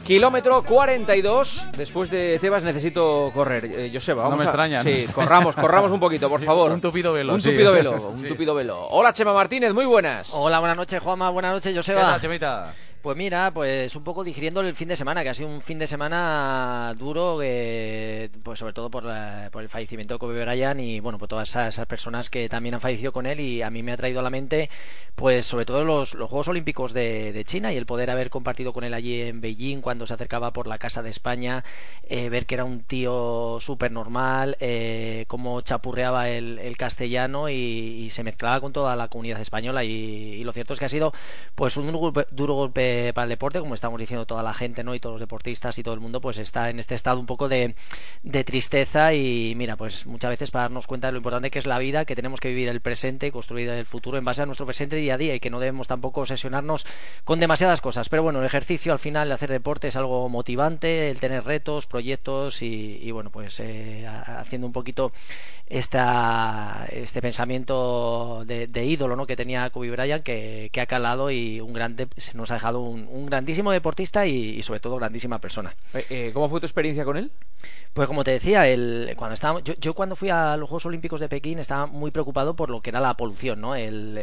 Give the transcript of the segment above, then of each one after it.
Kilómetro 42. Después de Tebas necesito correr. Joseba, vamos. No me extraña. Sí, corramos un poquito, por favor. Un tupido velo. Un sí. tupido velo, un Sí. tupido velo. Hola, Chema Martínez, muy buenas. Hola, buenas noches, Juanma. Buenas noches, ¿Qué Joseba. tal, Chemita? Pues mira, pues un poco digiriendo el fin de semana, que ha sido un fin de semana duro, pues sobre todo por el fallecimiento de Kobe Bryant y bueno, pues todas esas personas que también han fallecido con él, y a mí me ha traído a la mente pues sobre todo los Juegos Olímpicos de China, y el poder haber compartido con él allí en Beijing cuando se acercaba por la Casa de España, ver que era un tío súper normal, cómo chapurreaba el castellano y se mezclaba con toda la comunidad española, y lo cierto es que ha sido pues un duro golpe para el deporte, como estamos diciendo toda la gente, ¿no? Y todos los deportistas y todo el mundo pues está en este estado un poco de tristeza, y mira, pues muchas veces para darnos cuenta de lo importante que es la vida, que tenemos que vivir el presente y construir el futuro en base a nuestro presente día a día, y que no debemos tampoco obsesionarnos con demasiadas cosas. Pero bueno, el ejercicio al final, el hacer deporte es algo motivante, el tener retos, proyectos y bueno, pues haciendo un poquito este pensamiento de ídolo, ¿no? Que tenía Kobe Bryant, que ha calado, y se nos ha dejado un grandísimo deportista y sobre todo grandísima persona. ¿Cómo fue tu experiencia con él? Pues como te decía, yo cuando fui a los Juegos Olímpicos de Pekín estaba muy preocupado por lo que era la polución, ¿no?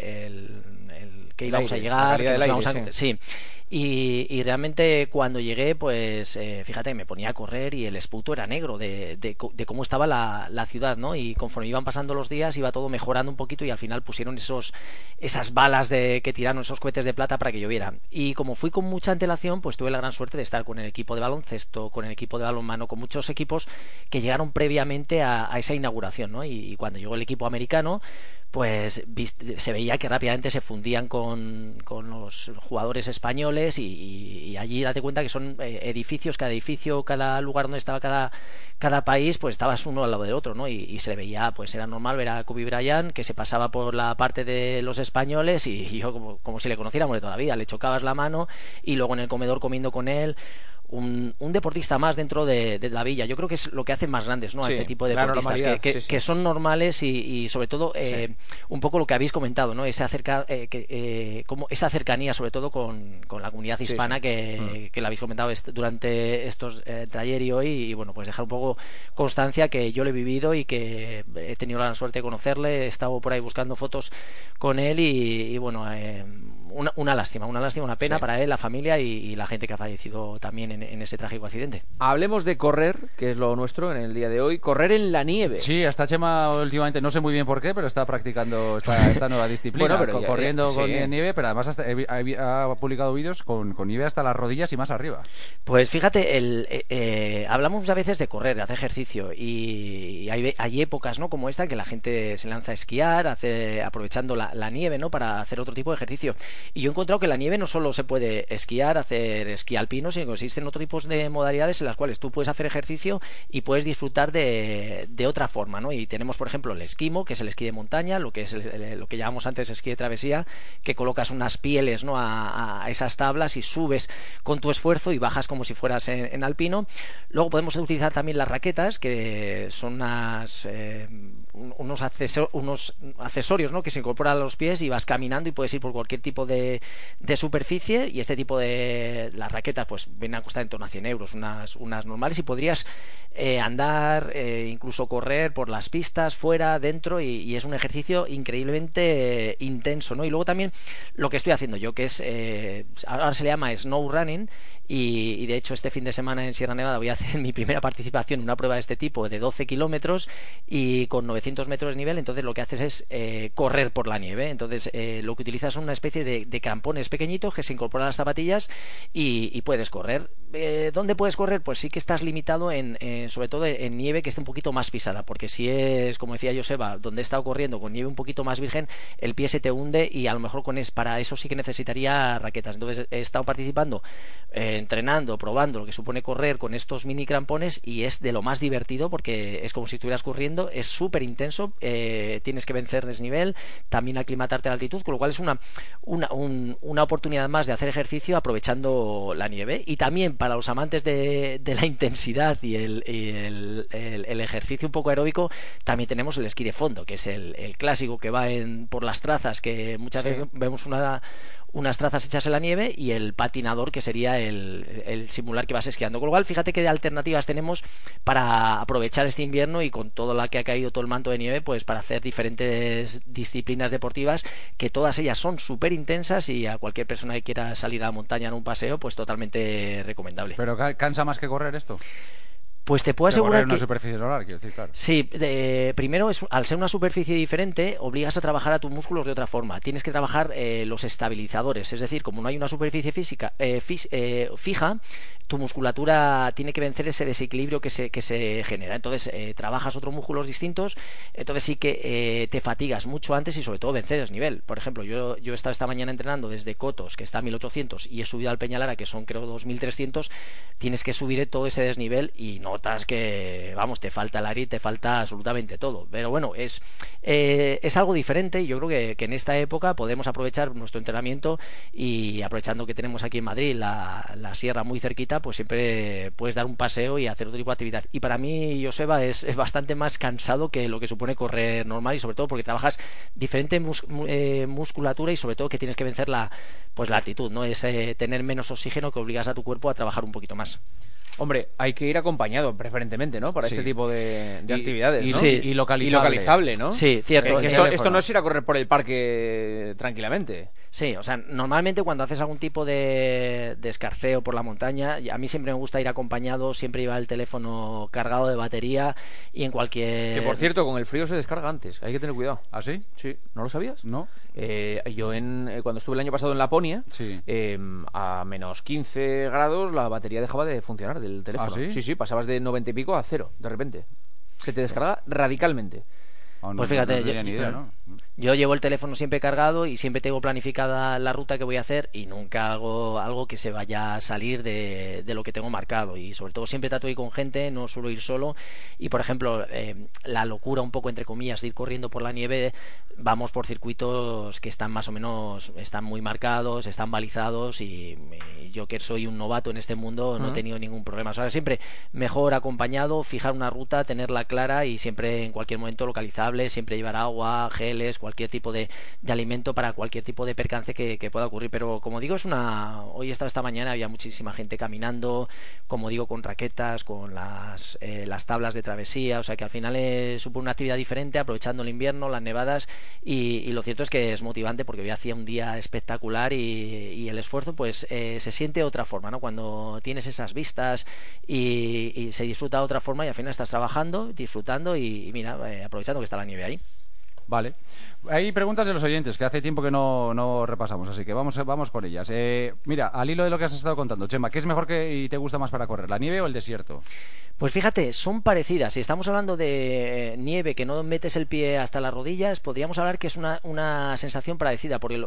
Que íbamos a llegar, que nos íbamos a... Sí. Y realmente cuando llegué, pues fíjate, me ponía a correr y el esputo era negro de cómo estaba la ciudad, ¿no? Y conforme iban pasando los días iba todo mejorando un poquito, y al final pusieron esas balas que tiraron, esos cohetes de plata para que lloviera. Y como fui con mucha antelación, pues tuve la gran suerte de estar con el equipo de baloncesto, con el equipo de balonmano, con muchos equipos que llegaron previamente a esa inauguración, ¿no? Y cuando llegó el equipo americano, pues se veía que rápidamente se fundían con los jugadores españoles, y allí date cuenta que son edificios, cada lugar donde estaba cada país, pues estabas uno al lado del otro, ¿no? Y se le veía, pues era normal ver a Kobe Bryant que se pasaba por la parte de los españoles, y yo como si le conociéramos de toda la vida, le chocabas la mano, y luego en el comedor comiendo con él. Un deportista más dentro de la villa. Yo creo que es lo que hace más grandes, ¿no? A este tipo de deportistas que son normales, y sobre todo un poco lo que habéis comentado, ¿no? Como esa cercanía sobre todo con la comunidad hispana que la habéis comentado durante estos ayer y hoy, y bueno, pues dejar un poco constancia que yo lo he vivido y que he tenido la suerte de conocerle, he estado por ahí buscando fotos con él, y bueno, una lástima, una pena para él, la familia y la gente que ha fallecido también en ese trágico accidente. Hablemos de correr, que es lo nuestro en el día de hoy. Correr en la nieve. Sí, hasta Chema últimamente, no sé muy bien por qué, pero está practicando esta nueva disciplina, bueno, pero corriendo con nieve, pero además ha publicado vídeos con nieve hasta las rodillas y más arriba. Pues fíjate, hablamos a veces de correr, de hacer ejercicio, y hay épocas, ¿no? Como esta, que la gente se lanza a esquiar, aprovechando la nieve, ¿no? Para hacer otro tipo de ejercicio. Y yo he encontrado que la nieve no solo se puede esquiar, hacer esquí alpino, sino que existen otros tipos de modalidades en las cuales tú puedes hacer ejercicio y puedes disfrutar de otra forma, ¿no? Y tenemos, por ejemplo, el esquimo, que es el esquí de montaña, lo que es lo que llamamos antes esquí de travesía, que colocas unas pieles, ¿no? a esas tablas y subes con tu esfuerzo y bajas como si fueras en alpino. Luego podemos utilizar también las raquetas, que son unos accesorios, ¿no? Que se incorporan a los pies y vas caminando y puedes ir por cualquier tipo de superficie, y este tipo de las raquetas pues vienen a costar en torno a 100 euros, unas normales, y podrías andar, incluso correr por las pistas, fuera, dentro, y es un ejercicio increíblemente intenso, ¿no? Y luego también lo que estoy haciendo yo, que es ahora se le llama snow running, y de hecho este fin de semana en Sierra Nevada voy a hacer mi primera participación en una prueba de este tipo de 12 kilómetros y con 900 metros de nivel. Entonces lo que haces es correr por la nieve. Entonces lo que utilizas son una especie de crampones pequeñitos que se incorporan a las zapatillas y puedes correr. ¿Dónde puedes correr? Pues sí que estás limitado sobre todo en nieve que esté un poquito más pisada, porque si es, como decía Joseba, donde he estado corriendo con nieve un poquito más virgen, el pie se te hunde, y a lo mejor para eso sí que necesitaría raquetas. Entonces he estado participando, entrenando, probando lo que supone correr con estos mini crampones, y es de lo más divertido porque es como si estuvieras corriendo, es súper intenso, tienes que vencer desnivel, también aclimatarte a la altitud, con lo cual es una oportunidad más de hacer ejercicio aprovechando la nieve. Y también para los amantes de la intensidad y el ejercicio un poco aeróbico, también tenemos el esquí de fondo, que es el clásico que va por las trazas, que muchas veces vemos unas trazas hechas en la nieve y el patinador, que sería el simular que vas esquiando. Con lo cual, fíjate qué alternativas tenemos para aprovechar este invierno y con todo la que ha caído todo el manto de nieve, pues para hacer diferentes disciplinas deportivas, que todas ellas son súper intensas y a cualquier persona que quiera salir a la montaña en un paseo, pues totalmente recomendable. ¿Pero cansa más que correr esto? Pues te puedo asegurar correr en una que superficie solar, quiero decir, claro. sí, primero, al ser una superficie diferente, obligas a trabajar a tus músculos de otra forma. Tienes que trabajar los estabilizadores, es decir, como no hay una superficie fija, tu musculatura tiene que vencer ese desequilibrio que se genera. Entonces, trabajas otros músculos distintos, entonces sí que te fatigas mucho antes y sobre todo vencer desnivel. Por ejemplo, yo he estado esta mañana entrenando desde Cotos, que está a 1800, y he subido al Peñalara, que son creo 2300. Tienes que subir todo ese desnivel y notas que, vamos, te falta el aire y te falta absolutamente todo. Pero bueno, es algo diferente y yo creo que en esta época podemos aprovechar nuestro entrenamiento y aprovechando que tenemos aquí en Madrid la sierra muy cerquita, pues siempre puedes dar un paseo y hacer otro tipo de actividad. Y para mí, Joseba, es bastante más cansado que lo que supone correr normal, y sobre todo porque trabajas diferente musculatura y sobre todo que tienes que vencer la altitud, ¿no? Es tener menos oxígeno que obligas a tu cuerpo a trabajar un poquito más. Hombre, hay que ir acompañado preferentemente, ¿no? Para Sí. este tipo de actividades, ¿no? sí. Y localizable. Y localizable, ¿no? Sí, cierto. Esto no es ir a correr por el parque tranquilamente. Sí, o sea, normalmente cuando haces algún tipo de escarceo por la montaña, a mí siempre me gusta ir acompañado, siempre llevar el teléfono cargado de batería y en cualquier... Que por cierto, con el frío se descarga antes, hay que tener cuidado. ¿Ah, sí? Sí, ¿no lo sabías? ¿No? Yo cuando estuve el año pasado en Laponia, Sí. a menos 15 grados la batería dejaba de funcionar del teléfono. ¿Ah, sí? Sí, pasabas de 90 y pico a 0, de repente. Se te descarga radicalmente. Pues fíjate, no tenía ni idea, ¿no? Yo llevo el teléfono siempre cargado y siempre tengo planificada la ruta que voy a hacer y nunca hago algo que se vaya a salir de lo que tengo marcado, y sobre todo siempre trato de ir con gente, no suelo ir solo. Y por ejemplo, la locura un poco entre comillas de ir corriendo por la nieve, vamos por circuitos que están más o menos, están muy marcados, están balizados, y yo, que soy un novato en este mundo, no he tenido ningún problema. O sea, siempre mejor acompañado, fijar una ruta, tenerla clara y siempre en cualquier momento localizable, siempre llevar agua, geles, cualquier tipo de alimento para cualquier tipo de percance que pueda ocurrir. Pero como digo, hoy he estado esta mañana, había muchísima gente caminando, como digo, con raquetas, con las tablas de travesía, o sea que al final supone una actividad diferente, aprovechando el invierno, las nevadas, y lo cierto es que es motivante porque hoy hacía un día espectacular y el esfuerzo pues se siente de otra forma, ¿no? Cuando tienes esas vistas y se disfruta de otra forma, y al final estás trabajando, disfrutando y mira, aprovechando que está la nieve ahí. Vale. Hay preguntas de los oyentes que hace tiempo que no repasamos, así que vamos con ellas. Mira, al hilo de lo que has estado contando, Chema, ¿qué es mejor y te gusta más para correr, la nieve o el desierto? Pues fíjate, son parecidas. Si estamos hablando de nieve que no metes el pie hasta las rodillas, podríamos hablar que es una sensación parecida, porque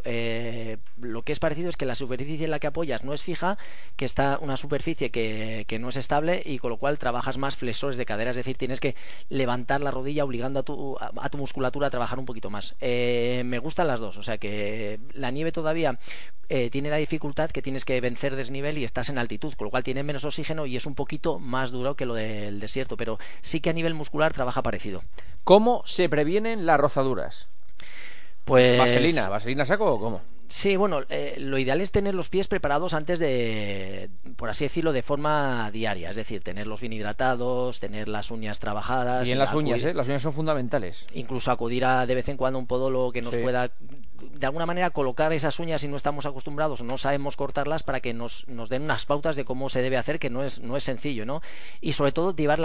lo que es parecido es que la superficie en la que apoyas no es fija, que está una superficie que no es estable, y con lo cual trabajas más flexores de cadera, es decir, tienes que levantar la rodilla obligando a tu musculatura a trabajar un poquito más. Me gustan las dos, o sea que la nieve todavía tiene la dificultad que tienes que vencer desnivel y estás en altitud, con lo cual tiene menos oxígeno y es un poquito más duro que lo del desierto, pero sí que a nivel muscular trabaja parecido. ¿Cómo se previenen las rozaduras? Pues... ¿Vaselina saco o cómo? Sí, bueno, lo ideal es tener los pies preparados antes de, por así decirlo, de forma diaria. Es decir, tenerlos bien hidratados, tener las uñas trabajadas. Y en las uñas, las uñas son fundamentales. Incluso acudir a de vez en cuando a un podólogo que nos pueda, de alguna manera, colocar esas uñas si no estamos acostumbrados o no sabemos cortarlas, para que nos den unas pautas de cómo se debe hacer, que no es sencillo, ¿no? Y sobre todo llevar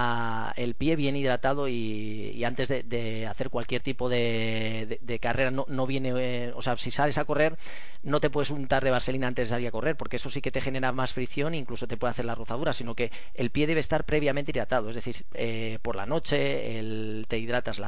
el pie bien hidratado y antes de hacer cualquier tipo de carrera no viene, o sea, si sales a correr no te puedes untar de vaselina antes de salir a correr, porque eso sí que te genera más fricción e incluso te puede hacer la rozadura, sino que el pie debe estar previamente hidratado, es decir, por la noche te hidratas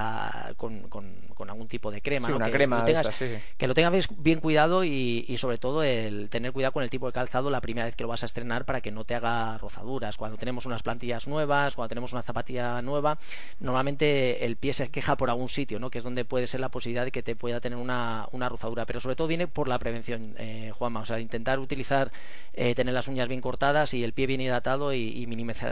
con algún tipo de crema, sí, ¿no? Una que crema lo tengas, de esas, sí. Que lo tengas bien cuidado y sobre todo el tener cuidado con el tipo de calzado la primera vez que lo vas a estrenar, para que no te haga rozaduras. Cuando tenemos unas plantillas nuevas, cuando tenemos una zapatilla nueva, normalmente el pie se queja por algún sitio, ¿no? Que es donde puede ser la posibilidad de que te pueda tener una rozadura, pero sobre todo viene por la prevención, Juanma, o sea, intentar utilizar, tener las uñas bien cortadas y el pie bien hidratado, y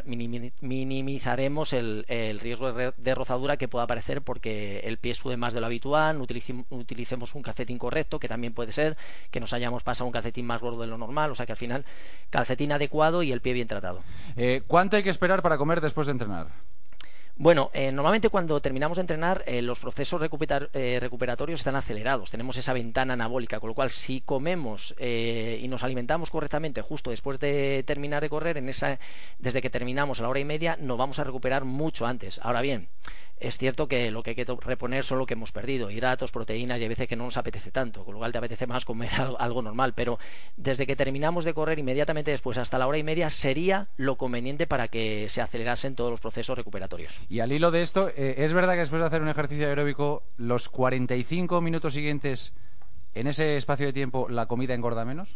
minimizaremos el riesgo de rozadura que pueda aparecer porque el pie sube más de lo habitual, utilicemos un calcetín correcto, que también puede ser que nos hayamos pasado un calcetín más gordo de lo normal, o sea que al final calcetín adecuado y el pie bien tratado. ¿Cuánto hay que esperar para comer después de entrenar? Bueno, normalmente cuando terminamos de entrenar los procesos recuperatorios están acelerados, tenemos esa ventana anabólica, con lo cual si comemos y nos alimentamos correctamente justo después de terminar de correr, desde que terminamos a la hora y media nos vamos a recuperar mucho antes. Ahora bien, es cierto que lo que hay que reponer son lo que hemos perdido, hidratos, proteínas, y hay veces que no nos apetece tanto, con lo cual te apetece más comer algo normal, pero desde que terminamos de correr inmediatamente después hasta la hora y media sería lo conveniente para que se acelerasen todos los procesos recuperatorios. Y al hilo de esto, ¿es verdad que después de hacer un ejercicio aeróbico, los 45 minutos siguientes, en ese espacio de tiempo, la comida engorda menos?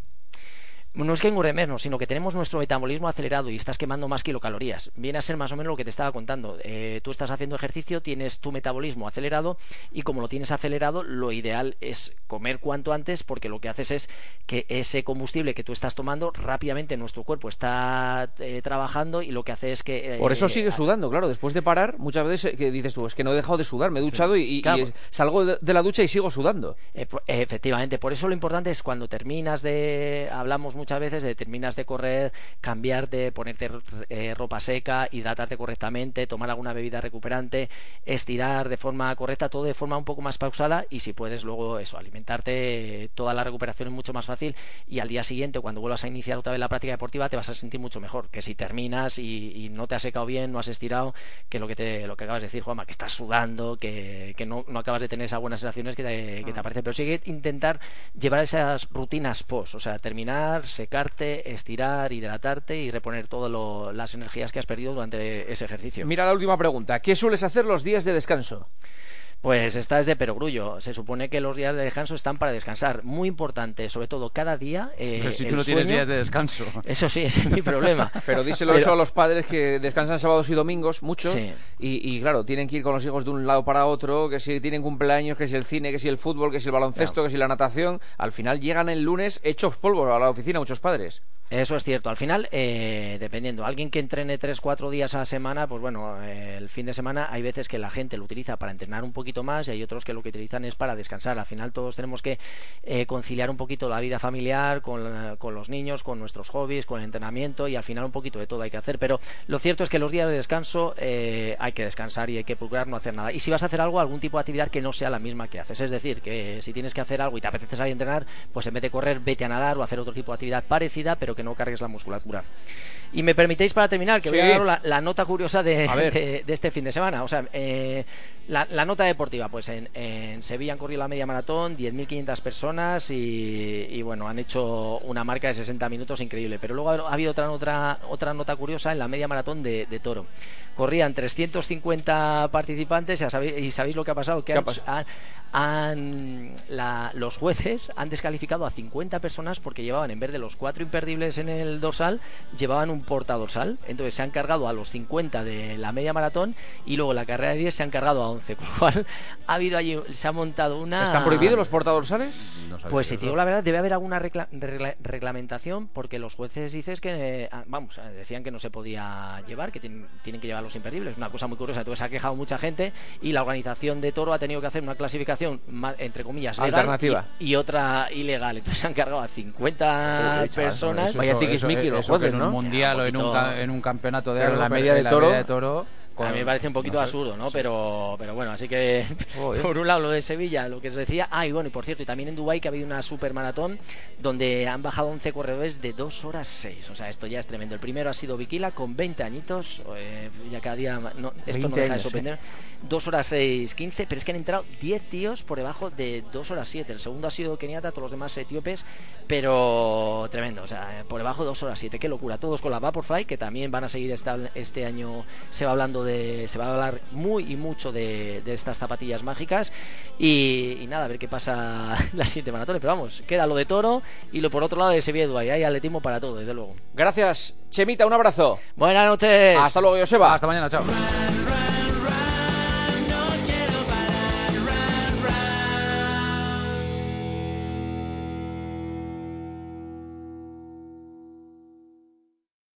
No es que engorde menos, sino que tenemos nuestro metabolismo acelerado y estás quemando más kilocalorías. Viene a ser más o menos lo que te estaba contando. Tú estás haciendo ejercicio, tienes tu metabolismo acelerado y como lo tienes acelerado, lo ideal es comer cuanto antes, porque lo que haces es que ese combustible que tú estás tomando rápidamente nuestro cuerpo está trabajando y lo que hace es que... Por eso sigues sudando, claro. Después de parar, muchas veces que dices tú, es que no he dejado de sudar, me he duchado claro. y salgo de la ducha y sigo sudando. Efectivamente, por eso lo importante es cuando terminas hablamos muchas veces terminas de correr, cambiarte, ponerte ropa seca, hidratarte correctamente, tomar alguna bebida recuperante, estirar de forma correcta, todo de forma un poco más pausada, y si puedes luego alimentarte, toda la recuperación es mucho más fácil, y al día siguiente cuando vuelvas a iniciar otra vez la práctica deportiva te vas a sentir mucho mejor que si terminas y no te has secado bien, no has estirado, que lo que acabas de decir, Juanma, que estás sudando, que no acabas de tener esas buenas sensaciones que te aparecen, pero sí que intentar llevar esas rutinas post, o sea, terminar, secarte, estirar, hidratarte y reponer todas las energías que has perdido durante ese ejercicio. Mira la última pregunta. ¿Qué sueles hacer los días de descanso? Pues esta es de perogrullo. Se supone que los días de descanso están para descansar. Muy importante, sobre todo cada día. Pero si tú no tienes días de descanso. Eso sí, ese es mi problema. Pero díselo eso a los padres que descansan sábados y domingos, muchos. Sí. Y claro, tienen que ir con los hijos de un lado para otro, que si tienen cumpleaños, que si el cine, que si el fútbol, que si el baloncesto, claro, que si la natación. Al final llegan el lunes hechos polvo a la oficina muchos padres. Eso es cierto. Al final, dependiendo, alguien que entrene 3-4 días a la semana, pues bueno, el fin de semana hay veces que la gente lo utiliza para entrenar un poquito más y hay otros que lo que utilizan es para descansar. Al final todos tenemos que conciliar un poquito la vida familiar con los niños, con nuestros hobbies, con el entrenamiento, y al final un poquito de todo hay que hacer. Pero lo cierto es que los días de descanso hay que descansar y hay que procurar no hacer nada. Y si vas a hacer algún tipo de actividad que no sea la misma que haces, es decir, que si tienes que hacer algo y te apetece salir a entrenar, pues en vez de correr, vete a nadar o hacer otro tipo de actividad parecida, pero que no cargues la musculatura. Y me permitéis para terminar que voy a daros la nota curiosa de este fin de semana. O sea, la nota deportiva, pues en Sevilla han corrido la media maratón 10.500 personas y bueno, han hecho una marca de 60 minutos increíble. Pero luego ha habido otra nota curiosa en la media maratón de Toro. Corrían 350 participantes y sabéis lo que ha pasado, que los jueces han descalificado a 50 personas porque llevaban, en vez de los 4 imperdibles en el dorsal, llevaban un portadorsal. Entonces se han cargado a los 50 de la media maratón y luego la carrera de 10 se han cargado a 11, con lo cual se ha montado una... ¿Están prohibidos los portadorsales? No, pues si te digo la verdad, debe haber alguna reglamentación, porque los jueces decían que no se podía llevar, que tienen que llevar los imperdibles. Una cosa muy curiosa. Entonces se ha quejado mucha gente y la organización de Toro ha tenido que hacer una clasificación entre comillas legal alternativa y otra ilegal. Entonces se han cargado a 50 personas. Vaya tiquismiqui los jueces, en un mundial o en un campeonato de la media de Toro. A mí me parece un poquito absurdo, ¿no? Sí. Pero bueno, así que por un lado lo de Sevilla, lo que os decía. Y bueno, y por cierto, y también en Dubái, que ha habido una supermaratón donde han bajado 11 corredores de 2 horas 6. O sea, esto ya es tremendo. El primero ha sido Bikila con 20 añitos, ya cada día esto no deja de sorprender. 2 horas 6, 15, pero es que han entrado 10 tíos por debajo de 2 horas 7. El segundo ha sido Keniata, todos los demás etíopes, pero tremendo, o sea, por debajo de 2 horas 7. Qué locura. Todos con la Vaporfly, que también van a seguir este año. Se va a hablar muy y mucho de estas zapatillas mágicas y nada, a ver qué pasa las 7 maratones. Pero vamos, queda lo de Toro y lo por otro lado de Sevilla y Dubái. Hay atletismo para todo, desde luego. Gracias, Chemita, un abrazo. Buenas noches. Hasta luego, Joseba. Hasta mañana, chao.